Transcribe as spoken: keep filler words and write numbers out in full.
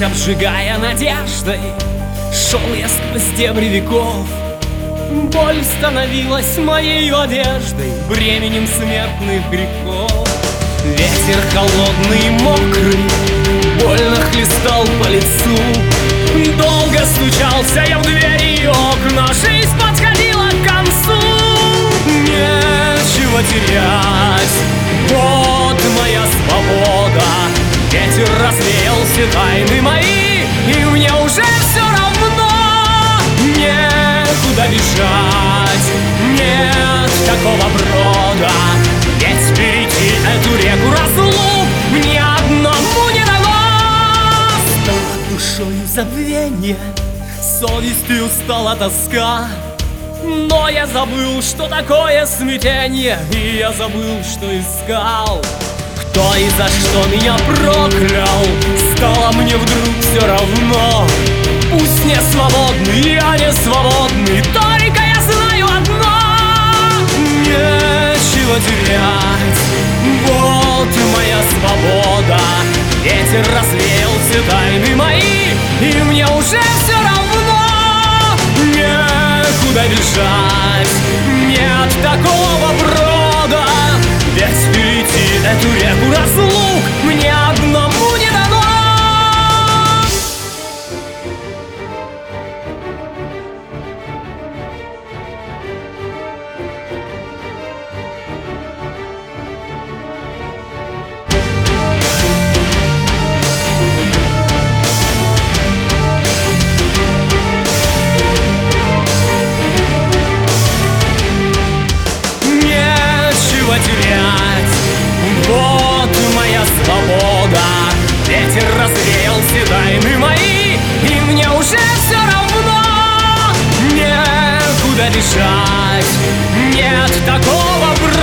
обжигая надеждой, шел я сквозь дебри веков. Боль становилась моей одеждой, бременем смертных грехов. Ветер холодный и мокрый больно хлестал по лицу. Долго стучался я в двери и окна, жизнь подходила к концу. Нечего терять, вот моя свобода. Ветер развеял все тайны мои, и мне уже все равно. Некуда бежать, нет такого брода. Ведь перейти эту реку разлук мне одному не дано. Стала душою забвенье, совестью стала тоска. Но я забыл, что такое смятение, и я забыл, что искал. Кто и за что меня проклял, стало мне вдруг все равно. Пусть не свободный, я не свободный, только я знаю одно: нечего терять, вот моя свобода. Ветер развеял все тайны мои, и мне уже все равно. Некуда бежать, нет такого брода. Ведь перейти эту реку разлук мне одному не дано. Нечего терять, вот моя свобода. Ветер развеял все тайны мои, и мне уже все равно. Некуда бежать, нет такого брода.